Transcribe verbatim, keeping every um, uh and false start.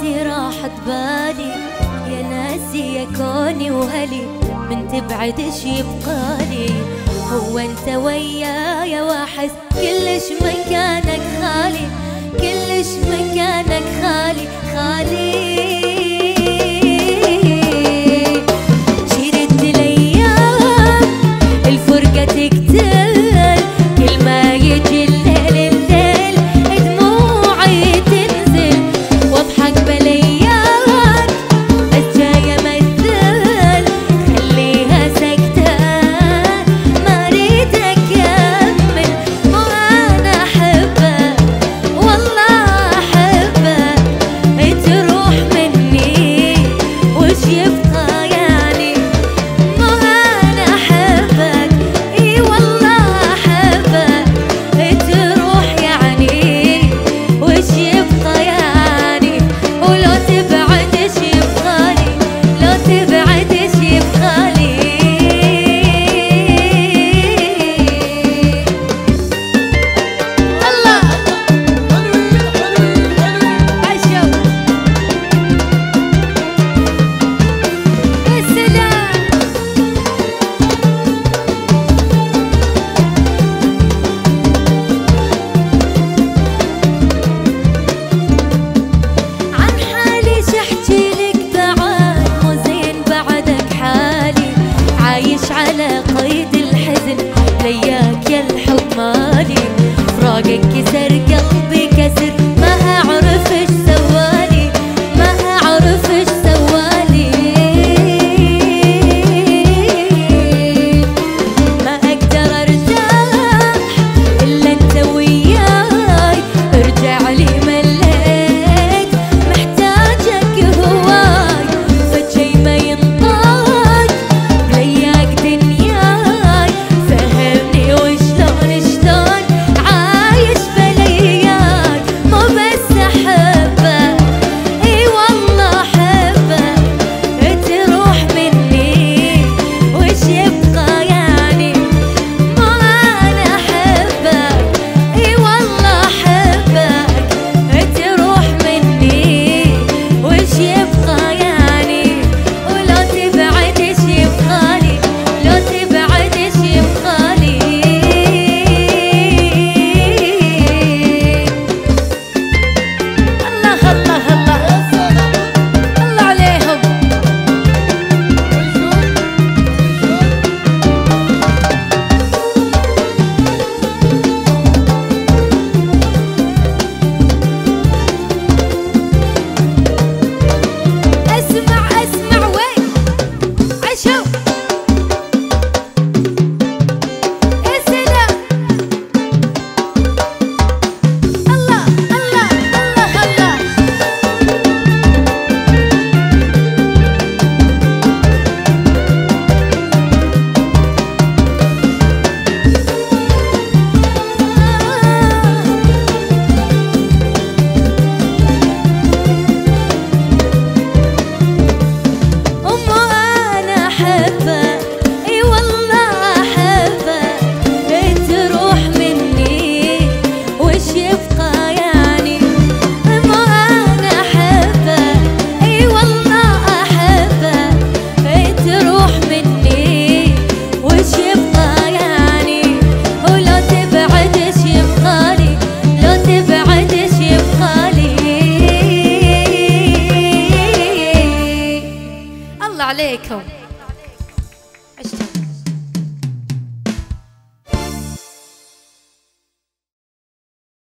انتي راحت بالي يا ناسي يا كوني وهلي، من تبعد ايش يبقالي؟ هو انت ويايا واحس كلش مكانك خالي، كلش مكانك خالي خالي. شردت الايام الفرقة تقتل، كل ما يجي الليل الليل دموعي تنزل، واضحك بالايام بس جاية امثل، خليها سكتة ما اريد اكمل. مو انا احبك والله احبك، تروح مني وش يبقى يعني؟ مو انا احبك اي والله احبك، تروح يعني وش يبقى يعني؟ ولو تبعد ايش يبقالي؟ لو تبعد ايش يبقالي؟ الله عشو يا سلام. عن حالي شحكي لك بعد، مو زين بعدك حالي، عايش على قيد الحزن لياك يا الحب مالي، فراقك كسر قلبي كسر ما اعرف ايش سوالي، ما اعرف ايش سوالي. ما اقدر ارتاح الا انت وياي، ارجع لي مليت محتاجك هواي، فجي ما ينطاق بلياك دنياي، فهمني وشلون شلون عايش بلياك. مو بس احبك اي والله احبك، تروح مني وش يبقى يعني؟ مو انا احبك اي والله احبك، تروح مني وش يبقى يعني؟ ولو تبعد ايش يبقالي؟ لو تبعد ايش يبقالي؟ الله الله الله الله عليهم. اسمع اسمع وين عشو يا سلام. الله الله الله الله. أمو أنا أحبك إي والله أحبك، تروح مني وش يبقى يعني؟ أمو أنا أحبك إي والله أحبك، تروح مني وش يبقى يعني؟ ولو تبعد ايش يبقالي؟ لو تبعد ايش يبقالي؟ الله عليكم.